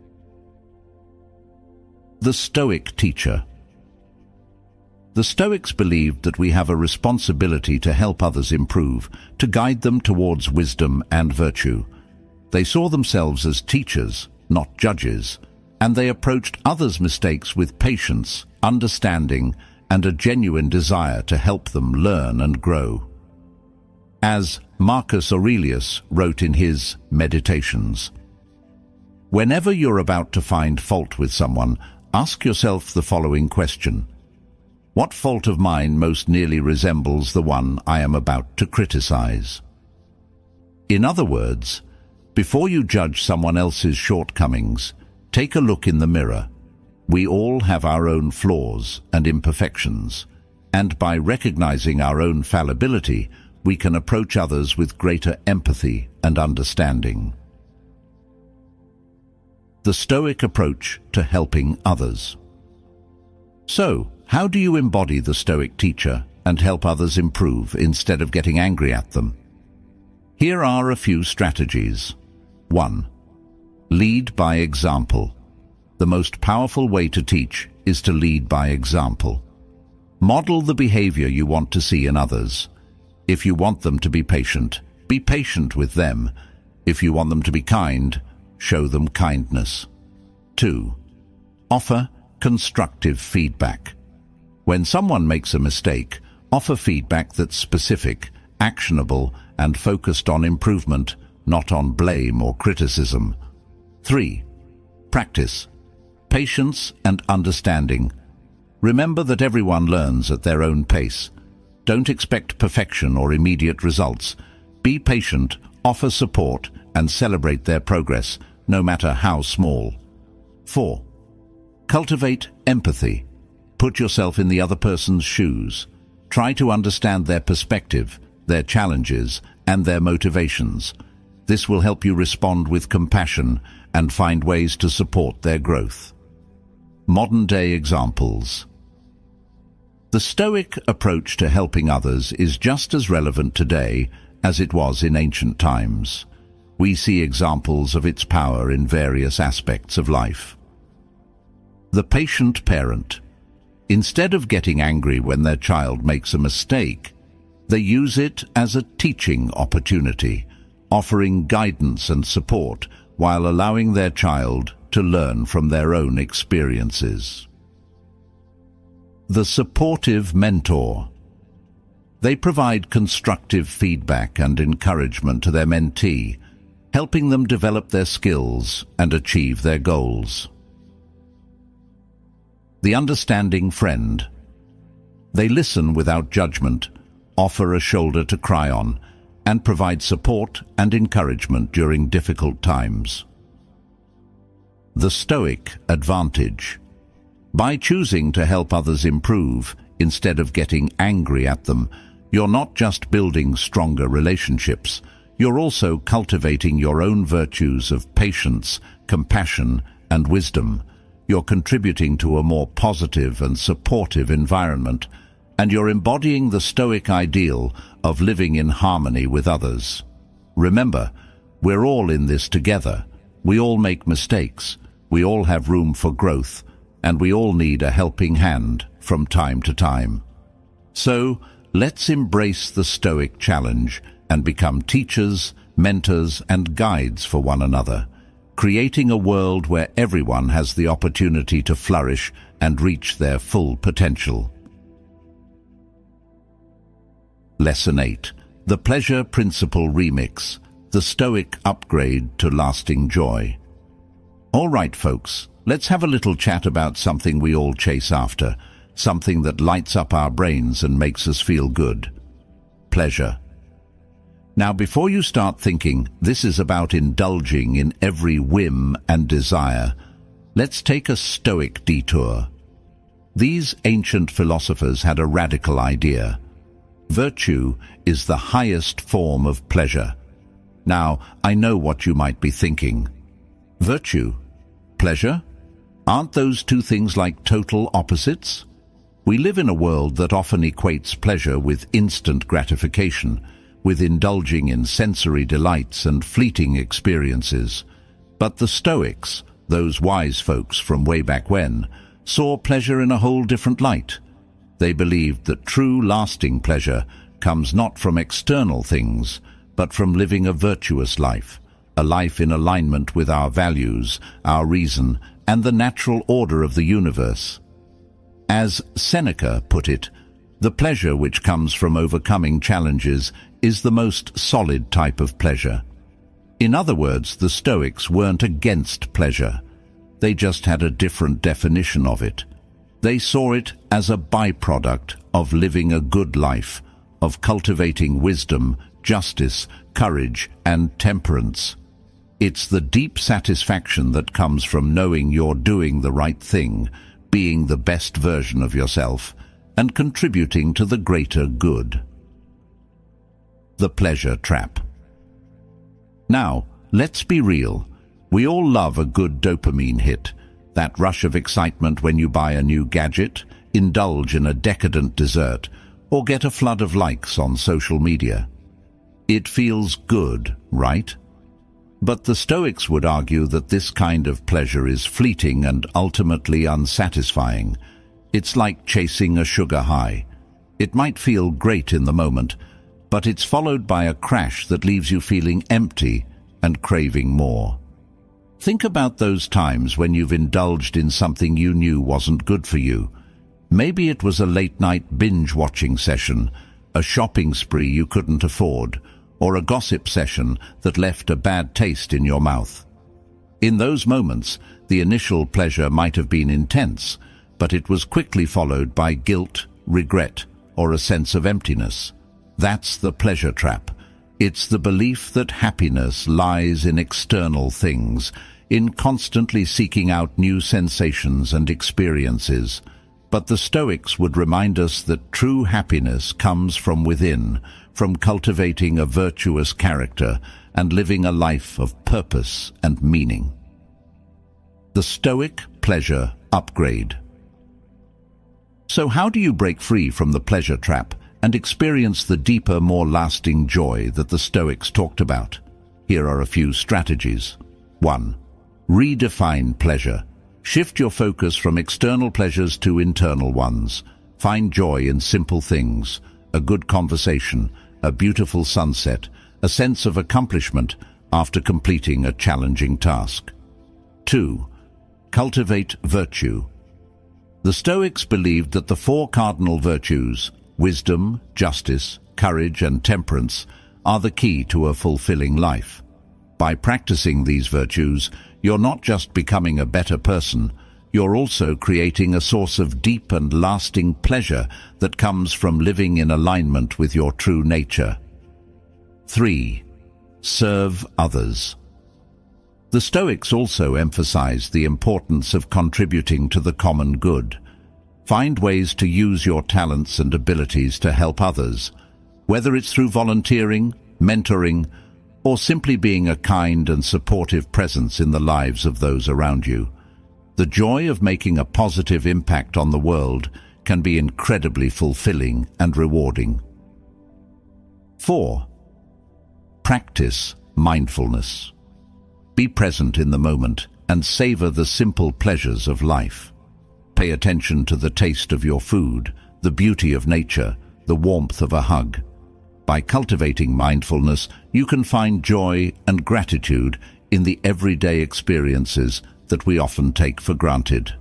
The Stoic teacher. The Stoics believed that we have a responsibility to help others improve, to guide them towards wisdom and virtue. They saw themselves as teachers, not judges, and they approached others' mistakes with patience, understanding, and a genuine desire to help them learn and grow. As Marcus Aurelius wrote in his Meditations, "Whenever you're about to find fault with someone, ask yourself the following question: what fault of mine most nearly resembles the one I am about to criticize?" In other words, before you judge someone else's shortcomings, take a look in the mirror. We all have our own flaws and imperfections, and by recognizing our own fallibility, we can approach others with greater empathy and understanding. The Stoic approach to helping others. So, how do you embody the Stoic teacher and help others improve instead of getting angry at them? Here are a few strategies. 1. Lead by example. The most powerful way to teach is to lead by example. Model the behavior you want to see in others. If you want them to be patient with them. If you want them to be kind, show them kindness. 2. Offer constructive feedback. When someone makes a mistake, offer feedback that's specific, actionable, and focused on improvement, not on blame or criticism. 3. Practice. Patience and understanding. Remember that everyone learns at their own pace. Don't expect perfection or immediate results. Be patient, offer support, and celebrate their progress, no matter how small. 4. Cultivate empathy. Put yourself in the other person's shoes. Try to understand their perspective, their challenges, and their motivations. This will help you respond with compassion and find ways to support their growth. Modern-day examples. The Stoic approach to helping others is just as relevant today as it was in ancient times. We see examples of its power in various aspects of life. The patient parent. Instead of getting angry when their child makes a mistake, they use it as a teaching opportunity, offering guidance and support while allowing their child to learn from their own experiences. The supportive mentor. They provide constructive feedback and encouragement to their mentee, helping them develop their skills and achieve their goals. The understanding friend. They listen without judgment, offer a shoulder to cry on, and provide support and encouragement during difficult times. The Stoic advantage. By choosing to help others improve instead of getting angry at them, you're not just building stronger relationships, you're also cultivating your own virtues of patience, compassion, and wisdom. You're contributing to a more positive and supportive environment, and you're embodying the Stoic ideal of living in harmony with others. Remember, we're all in this together. We all make mistakes. We all have room for growth, and we all need a helping hand from time to time. So, let's embrace the Stoic challenge and become teachers, mentors, and guides for one another. creating a world where everyone has the opportunity to flourish and reach their full potential. Lesson 8. The Pleasure Principle Remix, the Stoic Upgrade to Lasting Joy. All right, folks, let's have a little chat about something we all chase after, something that lights up our brains and makes us feel good. Pleasure. Now, before you start thinking this is about indulging in every whim and desire, let's take a Stoic detour. These ancient philosophers had a radical idea. Virtue is the highest form of pleasure. Now, I know what you might be thinking. Virtue? Pleasure? Aren't those two things like total opposites? We live in a world that often equates pleasure with instant gratification, with indulging in sensory delights and fleeting experiences. But the Stoics, those wise folks from way back when, saw pleasure in a whole different light. They believed that true lasting pleasure comes not from external things, but from living a virtuous life, a life in alignment with our values, our reason, and the natural order of the universe. As Seneca put it, the pleasure which comes from overcoming challenges is the most solid type of pleasure. In other words, the Stoics weren't against pleasure. They just had a different definition of it. They saw it as a byproduct of living a good life, of cultivating wisdom, justice, courage, and temperance. It's the deep satisfaction that comes from knowing you're doing the right thing, being the best version of yourself, and contributing to the greater good. The pleasure trap. Now, let's be real. We all love a good dopamine hit, that rush of excitement when you buy a new gadget, indulge in a decadent dessert, or get a flood of likes on social media. It feels good, right? But the Stoics would argue that this kind of pleasure is fleeting and ultimately unsatisfying. It's like chasing a sugar high. It might feel great in the moment, but it's followed by a crash that leaves you feeling empty and craving more. Think about those times when you've indulged in something you knew wasn't good for you. Maybe it was a late-night binge-watching session, a shopping spree you couldn't afford, or a gossip session that left a bad taste in your mouth. In those moments, the initial pleasure might have been intense, but it was quickly followed by guilt, regret, or a sense of emptiness. That's the pleasure trap. It's the belief that happiness lies in external things, in constantly seeking out new sensations and experiences. But the Stoics would remind us that true happiness comes from within, from cultivating a virtuous character and living a life of purpose and meaning. The Stoic Pleasure Upgrade. So how do you break free from the pleasure trap and experience the deeper, more lasting joy that the Stoics talked about? Here are a few strategies. 1. Redefine pleasure. Shift your focus from external pleasures to internal ones. Find joy in simple things, a good conversation, a beautiful sunset, a sense of accomplishment after completing a challenging task. 2. Cultivate virtue. The Stoics believed that the 4 cardinal virtues, wisdom, justice, courage, and temperance, are the key to a fulfilling life. By practicing these virtues, you're not just becoming a better person, you're also creating a source of deep and lasting pleasure that comes from living in alignment with your true nature. 3. Serve others. The Stoics also emphasized the importance of contributing to the common good. Find ways to use your talents and abilities to help others, whether it's through volunteering, mentoring, or simply being a kind and supportive presence in the lives of those around you. The joy of making a positive impact on the world can be incredibly fulfilling and rewarding. 4. Practice mindfulness. Be present in the moment and savor the simple pleasures of life. Pay attention to the taste of your food, the beauty of nature, the warmth of a hug. By cultivating mindfulness, you can find joy and gratitude in the everyday experiences that we often take for granted.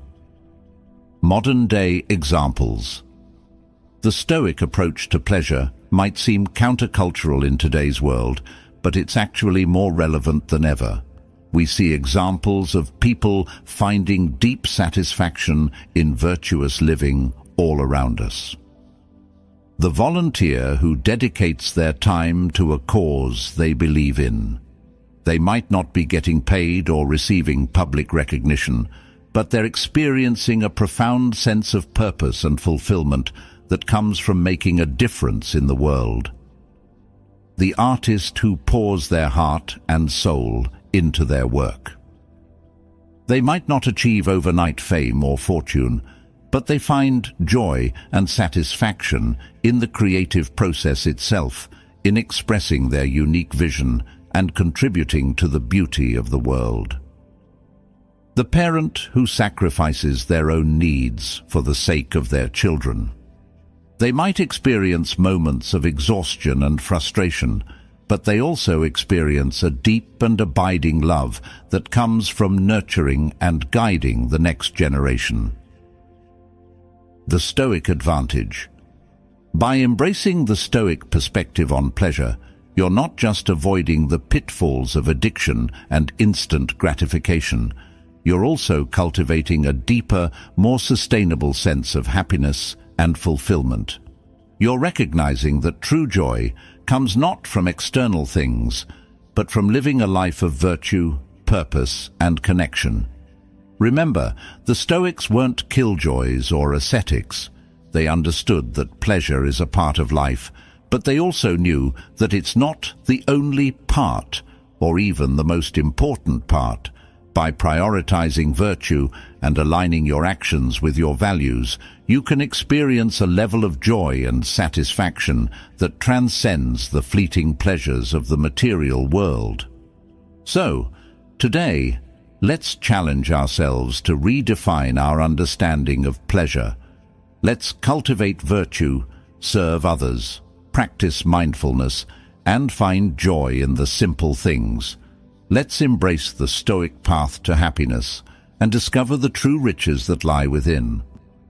Modern-day examples. The Stoic approach to pleasure might seem countercultural in today's world, but it's actually more relevant than ever. We see examples of people finding deep satisfaction in virtuous living all around us. The volunteer who dedicates their time to a cause they believe in. They might not be getting paid or receiving public recognition, but they're experiencing a profound sense of purpose and fulfillment that comes from making a difference in the world. The artist who pours their heart and soul into their work. They might not achieve overnight fame or fortune, but they find joy and satisfaction in the creative process itself, in expressing their unique vision and contributing to the beauty of the world. The parent who sacrifices their own needs for the sake of their children. They might experience moments of exhaustion and frustration, but they also experience a deep and abiding love that comes from nurturing and guiding the next generation. The Stoic advantage. By embracing the Stoic perspective on pleasure, you're not just avoiding the pitfalls of addiction and instant gratification, you're also cultivating a deeper, more sustainable sense of happiness and fulfillment. You're recognizing that true joy comes not from external things, but from living a life of virtue, purpose, and connection. Remember, the Stoics weren't killjoys or ascetics. They understood that pleasure is a part of life, but they also knew that it's not the only part, or even the most important part. By prioritizing virtue and aligning your actions with your values, you can experience a level of joy and satisfaction that transcends the fleeting pleasures of the material world. So, today, let's challenge ourselves to redefine our understanding of pleasure. Let's cultivate virtue, serve others, practice mindfulness, and find joy in the simple things. Let's embrace the Stoic path to happiness and discover the true riches that lie within.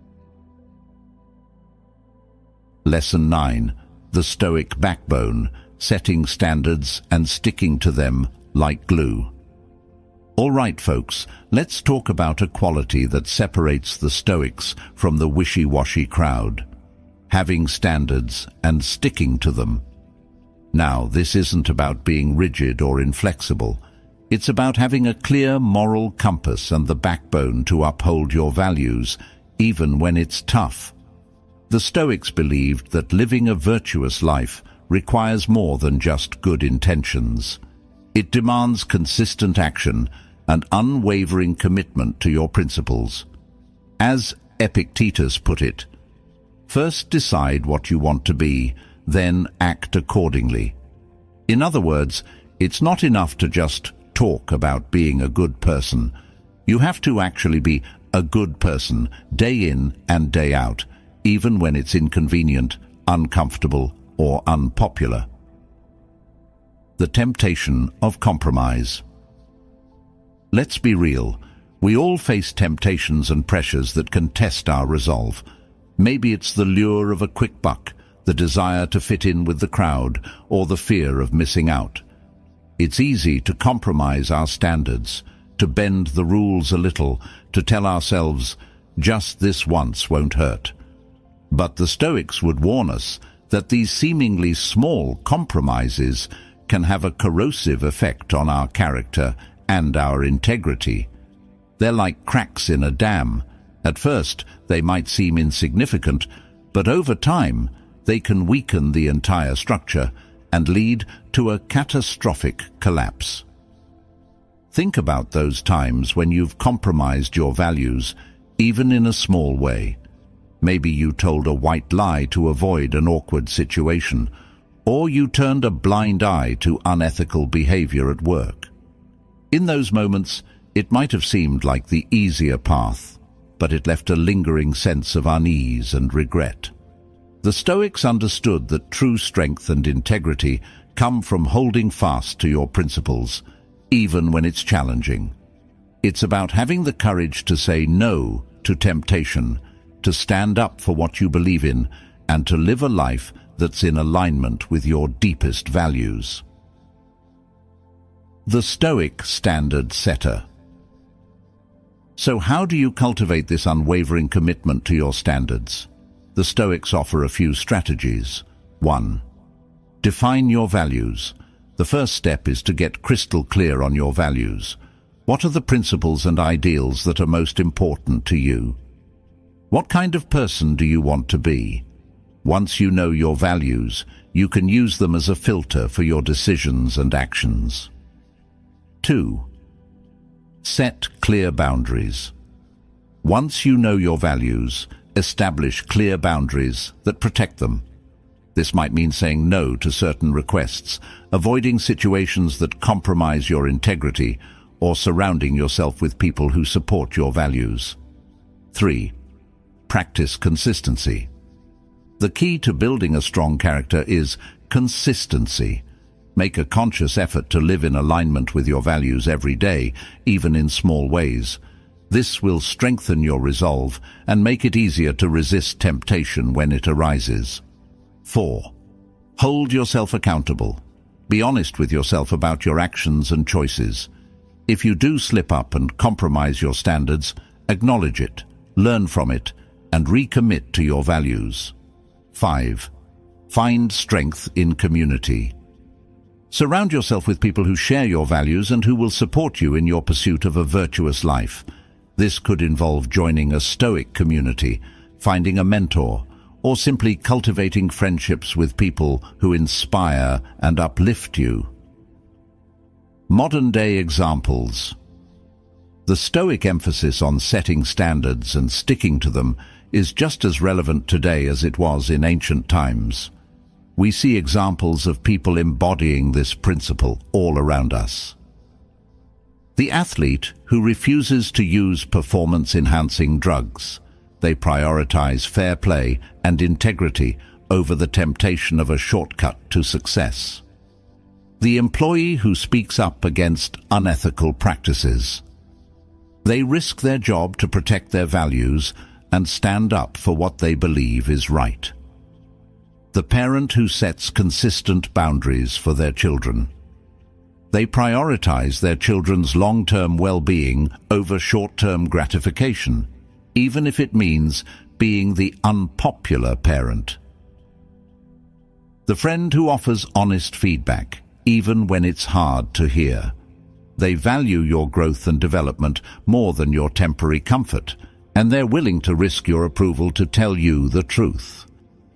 Lesson 9. The Stoic backbone, setting standards and sticking to them like glue. All right, folks, let's talk about a quality that separates the Stoics from the wishy-washy crowd. Having standards and sticking to them. Now, this isn't about being rigid or inflexible. It's about having a clear moral compass and the backbone to uphold your values, even when it's tough. The Stoics believed that living a virtuous life requires more than just good intentions. It demands consistent action and unwavering commitment to your principles. As Epictetus put it, first decide what you want to be, then act accordingly. In other words, it's not enough to just talk about being a good person. You have to actually be a good person day in and day out, even when it's inconvenient, uncomfortable, or unpopular. The temptation of compromise. Let's be real. We all face temptations and pressures that can test our resolve. Maybe it's the lure of a quick buck, the desire to fit in with the crowd, or the fear of missing out. It's easy to compromise our standards, to bend the rules a little, to tell ourselves, just this once won't hurt. But the Stoics would warn us that these seemingly small compromises can have a corrosive effect on our character and our integrity. They're like cracks in a dam. At first, they might seem insignificant, but over time, they can weaken the entire structure and lead to a catastrophic collapse. Think about those times when you've compromised your values, even in a small way. Maybe you told a white lie to avoid an awkward situation, or you turned a blind eye to unethical behavior at work. In those moments, it might have seemed like the easier path, but it left a lingering sense of unease and regret. The Stoics understood that true strength and integrity come from holding fast to your principles, even when it's challenging. It's about having the courage to say no to temptation, to stand up for what you believe in, and to live a life that's in alignment with your deepest values. The Stoic Standard Setter. So how do you cultivate this unwavering commitment to your standards? The Stoics offer a few strategies. 1. Define your values. The first step is to get crystal clear on your values. What are the principles and ideals that are most important to you? What kind of person do you want to be? Once you know your values, you can use them as a filter for your decisions and actions. 2. Set clear boundaries. Once you know your values, establish clear boundaries that protect them. This might mean saying no to certain requests, avoiding situations that compromise your integrity, or surrounding yourself with people who support your values. 3. Practice consistency. The key to building a strong character is consistency. Make a conscious effort to live in alignment with your values every day, even in small ways. This will strengthen your resolve and make it easier to resist temptation when it arises. 4. Hold yourself accountable. Be honest with yourself about your actions and choices. If you do slip up and compromise your standards, acknowledge it, learn from it, and recommit to your values. 5. Find strength in community. Surround yourself with people who share your values and who will support you in your pursuit of a virtuous life. This could involve joining a Stoic community, finding a mentor, or simply cultivating friendships with people who inspire and uplift you. Modern-day examples. The Stoic emphasis on setting standards and sticking to them is just as relevant today as it was in ancient times. We see examples of people embodying this principle all around us. The athlete who refuses to use performance-enhancing drugs. They prioritize fair play and integrity over the temptation of a shortcut to success. The employee who speaks up against unethical practices. They risk their job to protect their values and stand up for what they believe is right. The parent who sets consistent boundaries for their children. They prioritize their children's long-term well-being over short-term gratification, even if it means being the unpopular parent. The friend who offers honest feedback, even when it's hard to hear. They value your growth and development more than your temporary comfort, and they're willing to risk your approval to tell you the truth.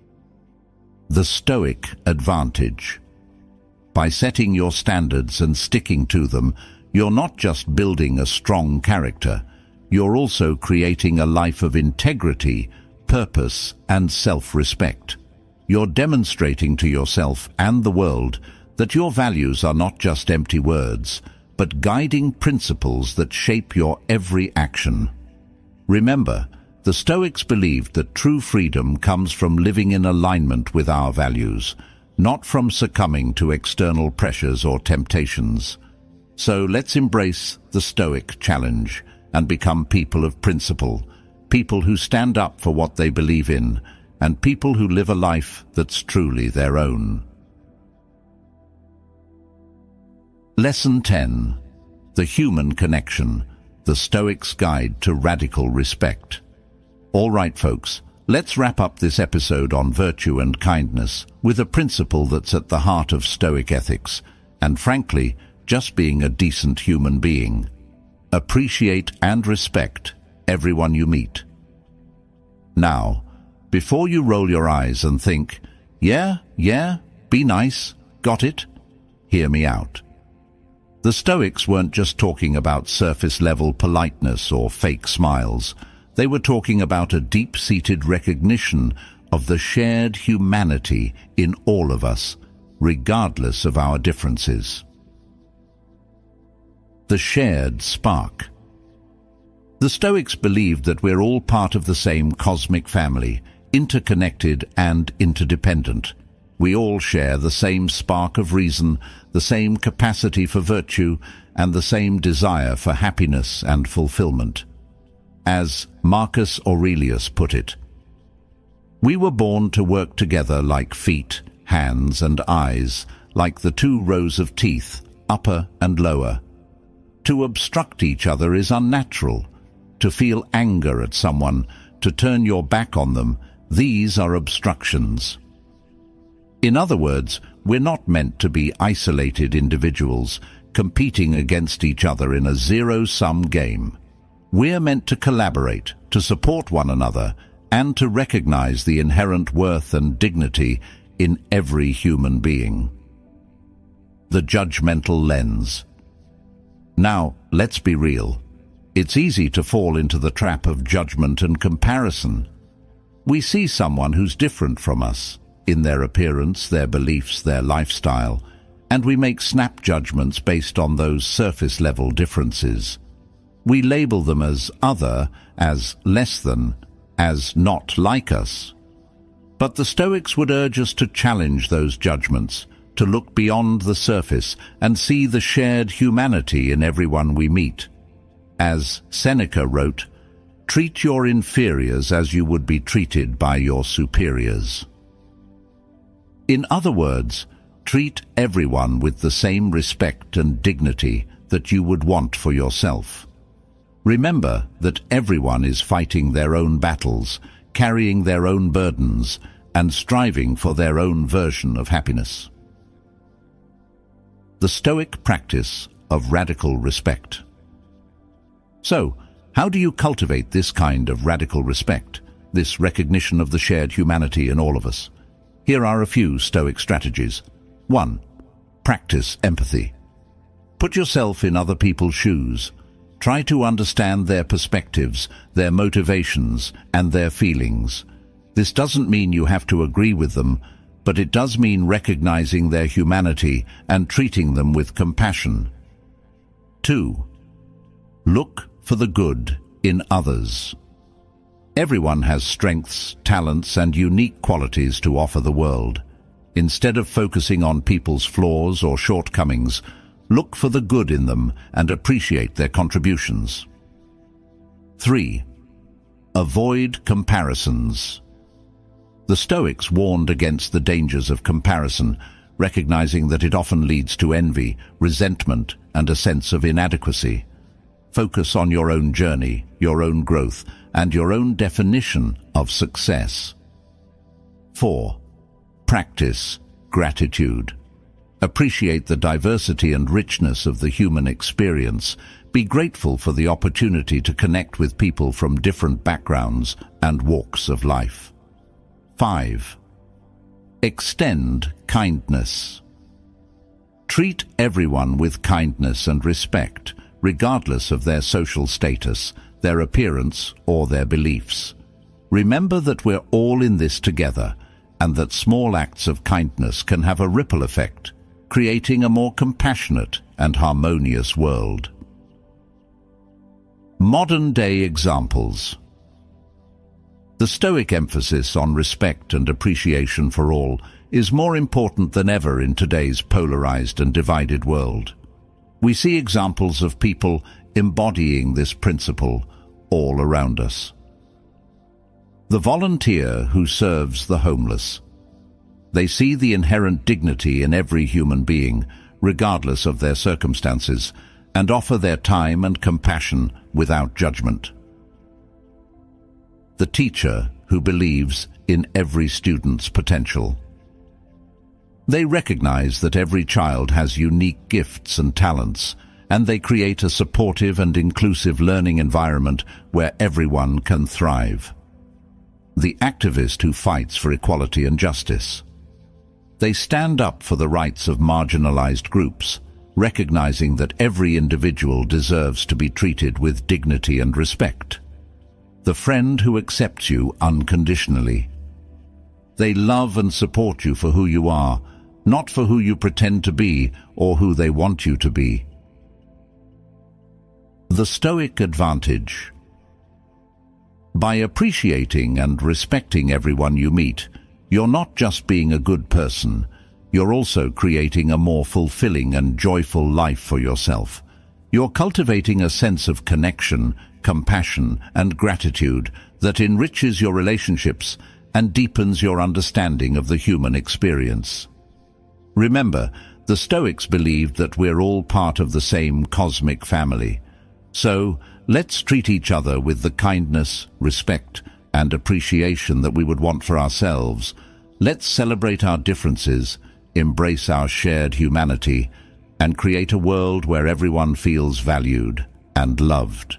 The Stoic Advantage. By setting your standards and sticking to them, you're not just building a strong character, you're also creating a life of integrity, purpose, and self-respect. You're demonstrating to yourself and the world that your values are not just empty words, but guiding principles that shape your every action. Remember, the Stoics believed that true freedom comes from living in alignment with our values, not from succumbing to external pressures or temptations. So let's embrace the Stoic challenge and become people of principle, people who stand up for what they believe in, and people who live a life that's truly their own. Lesson 10. The Human Connection, the Stoics' Guide to Radical Respect. All right, folks, let's wrap up this episode on virtue and kindness with a principle that's at the heart of Stoic ethics, and frankly, just being a decent human being. Appreciate and respect everyone you meet. Now, before you roll your eyes and think, yeah, be nice, got it, hear me out. The Stoics weren't just talking about surface-level politeness or fake smiles. They were talking about a deep-seated recognition of the shared humanity in all of us, regardless of our differences. The shared spark. The Stoics believed that we're all part of the same cosmic family, interconnected and interdependent. We all share the same spark of reason, the same capacity for virtue, and the same desire for happiness and fulfillment. As Marcus Aurelius put it, "We were born to work together like feet, hands, and eyes, like the two rows of teeth, upper and lower. To obstruct each other is unnatural. To feel anger at someone, to turn your back on them, these are obstructions." In other words, we're not meant to be isolated individuals, competing against each other in a zero-sum game. We're meant to collaborate, to support one another, and to recognize the inherent worth and dignity in every human being. The judgmental lens. Now, let's be real. It's easy to fall into the trap of judgment and comparison. We see someone who's different from us, in their appearance, their beliefs, their lifestyle, and we make snap judgments based on those surface-level differences. We label them as other, as less than, as not like us. But the Stoics would urge us to challenge those judgments, to look beyond the surface and see the shared humanity in everyone we meet. As Seneca wrote, "Treat your inferiors as you would be treated by your superiors." In other words, treat everyone with the same respect and dignity that you would want for yourself. Remember that everyone is fighting their own battles, carrying their own burdens, and striving for their own version of happiness. The Stoic practice of radical respect. So, how do you cultivate this kind of radical respect, this recognition of the shared humanity in all of us? Here are a few Stoic strategies. 1. Practice empathy. Put yourself in other people's shoes. Try to understand their perspectives, their motivations, and their feelings. This doesn't mean you have to agree with them, but it does mean recognizing their humanity and treating them with compassion. 2. Look for the good in others. Everyone has strengths, talents, and unique qualities to offer the world. Instead of focusing on people's flaws or shortcomings, look for the good in them and appreciate their contributions. 3. Avoid comparisons. The Stoics warned against the dangers of comparison, recognizing that it often leads to envy, resentment, and a sense of inadequacy. Focus on your own journey, your own growth, and your own definition of success. 4. Practice gratitude. Appreciate the diversity and richness of the human experience. Be grateful for the opportunity to connect with people from different backgrounds and walks of life. 5. Extend kindness. Treat everyone with kindness and respect, regardless of their social status, their appearance, or their beliefs. Remember that we're all in this together, and that small acts of kindness can have a ripple effect, creating a more compassionate and harmonious world. Modern-day examples. The Stoic emphasis on respect and appreciation for all is more important than ever in today's polarized and divided world. We see examples of people embodying this principle all around us. The volunteer who serves the homeless. They see the inherent dignity in every human being, regardless of their circumstances, and offer their time and compassion without judgment. The teacher who believes in every student's potential. They recognize that every child has unique gifts and talents, and they create a supportive and inclusive learning environment where everyone can thrive. The activist who fights for equality and justice. They stand up for the rights of marginalized groups, recognizing that every individual deserves to be treated with dignity and respect. The friend who accepts you unconditionally. They love and support you for who you are, not for who you pretend to be or who they want you to be. The Stoic advantage. By appreciating and respecting everyone you meet, you're not just being a good person, you're also creating a more fulfilling and joyful life for yourself. You're cultivating a sense of connection, compassion, and gratitude that enriches your relationships and deepens your understanding of the human experience. Remember, the Stoics believed that we're all part of the same cosmic family. So, let's treat each other with the kindness, respect, and appreciation that we would want for ourselves. Let's celebrate our differences, embrace our shared humanity, and create a world where everyone feels valued and loved.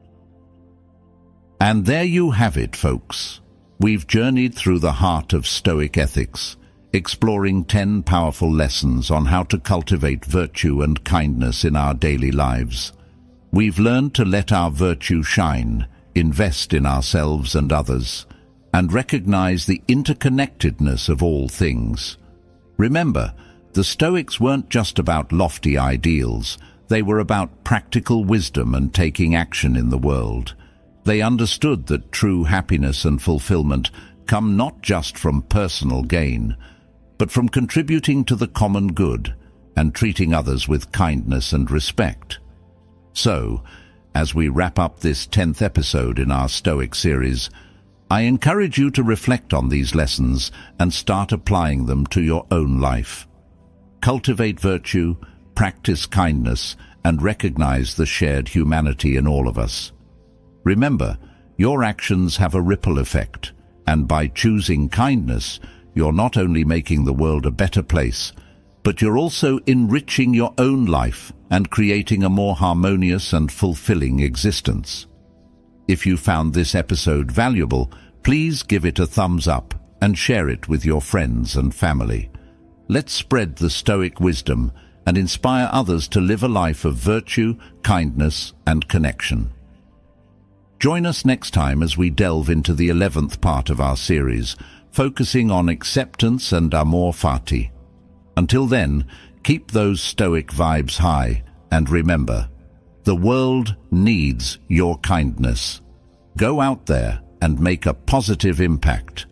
And there you have it, folks. We've journeyed through the heart of Stoic ethics, exploring 10 powerful lessons on how to cultivate virtue and kindness in our daily lives. We've learned to let our virtue shine, invest in ourselves and others, and recognize the interconnectedness of all things. Remember, the Stoics weren't just about lofty ideals, they were about practical wisdom and taking action in the world. They understood that true happiness and fulfillment come not just from personal gain, but from contributing to the common good and treating others with kindness and respect. So, as we wrap up this 10th episode in our Stoic series, I encourage you to reflect on these lessons and start applying them to your own life. Cultivate virtue, practice kindness, and recognize the shared humanity in all of us. Remember, your actions have a ripple effect, and by choosing kindness, you're not only making the world a better place, but you're also enriching your own life and creating a more harmonious and fulfilling existence. If you found this episode valuable, please give it a thumbs up and share it with your friends and family. Let's spread the Stoic wisdom and inspire others to live a life of virtue, kindness, and connection. Join us next time as we delve into the 11th part of our series, focusing on acceptance and amor fati. Until then, keep those Stoic vibes high, and remember, the world needs your kindness. Go out there and make a positive impact.